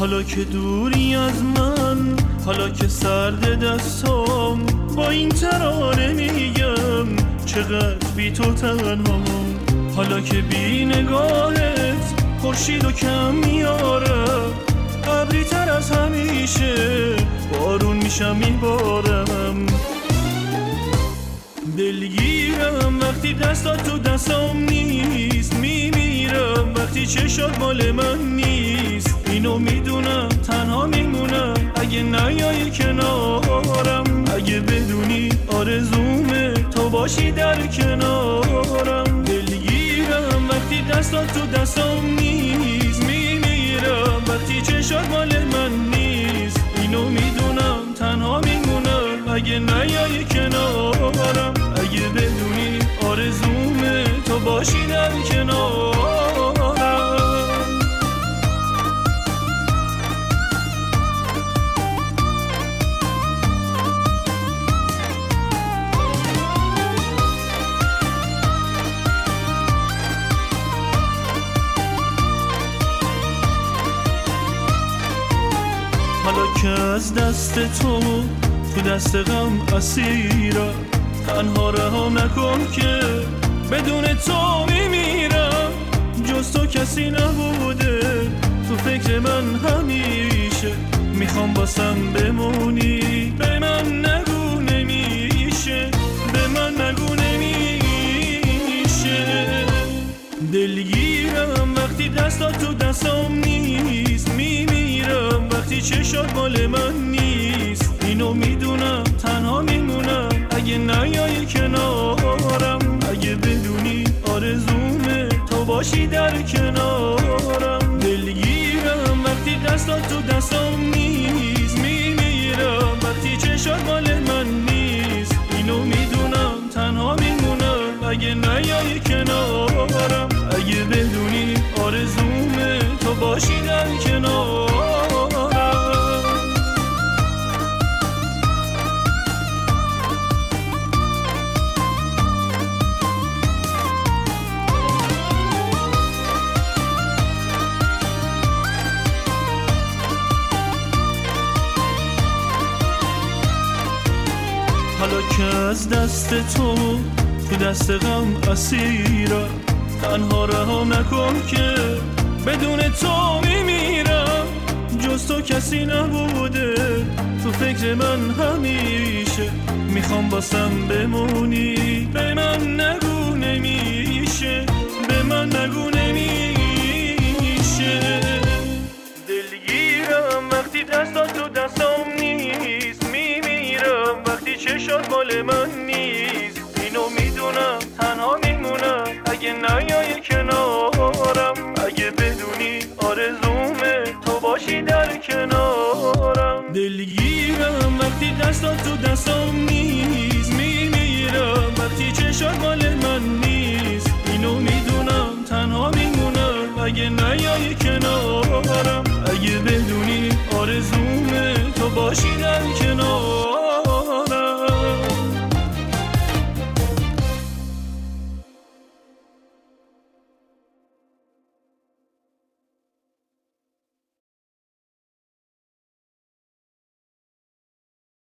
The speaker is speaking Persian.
حالا که دوری از من، حالا که سرد دستام، با این ترانه میگم چقدر بی تو تنهام. حالا که بی نگاهت خورشید و کم میاره، ابری تر از همیشه بارون میشم میبارم. دلگیرم وقتی دستات تو دستام نیست، میمیرم وقتی چشات مال من نیست. اینو میدونم تنها میمونم اگه نیایی کنارم، اگه بدونی آرزومه تو باشی در کنارم. دلگیرم وقتی دستات تو دستام نیست، میمیرم وقتی چشات مال من نیست. اینو میدونم تنها میمونم اگه نیایی کنارم، اگه بدونی آرزومه تو باشی در کنارم. حالا که از دست تو دست غم اسیرم، تنها رها نکن که بدون تو میمیرم. جز تو کسی نبوده تو فکر من همیشه، میخوام باسم بمونی، به من نگو نمیشه، به من نگو نمیشه. دلگیرم وقتی دستات تو دستام نیست، میمیرم وقتی چشات مال من نیست. اینو میدونم تنها میمونم اگه نیایی کنارم، اگه بدونی آرزومه تو باشی در کنارم. دلگیرم وقتی دستات تو دستام نیست، میمیرم وقتی چشات مال من نیست. اینو میدونم تنها میمونم اگه نیایی کنارم، اگه بدونی آرزومه تو باشی در کنارم. حالا که از دست تو دست غم اسیرم، تنها رها نکن که بدون تو میمیرم. جز تو کسی نبوده تو فکر من همیشه، میخوام باسم بمونی، به من نگو نمیشه، به من نگو نمیشه. دلگیرم وقتی دستات تو دستام نیست، میمیرم وقتی چشات مال من نیست. اینو میدونم تنها میمونم اگه نیایی کنارم، اگه بدونی آرزومه تو باشی در کنارم. دلگیرم وقتی دستات تو دستام نیست، میمیرم وقتی چشات مال من نیست. اینو میدونم تنها میمونم اگه نیایی کنارم، اگه بدونی آرزومه تو باشی در کنارم.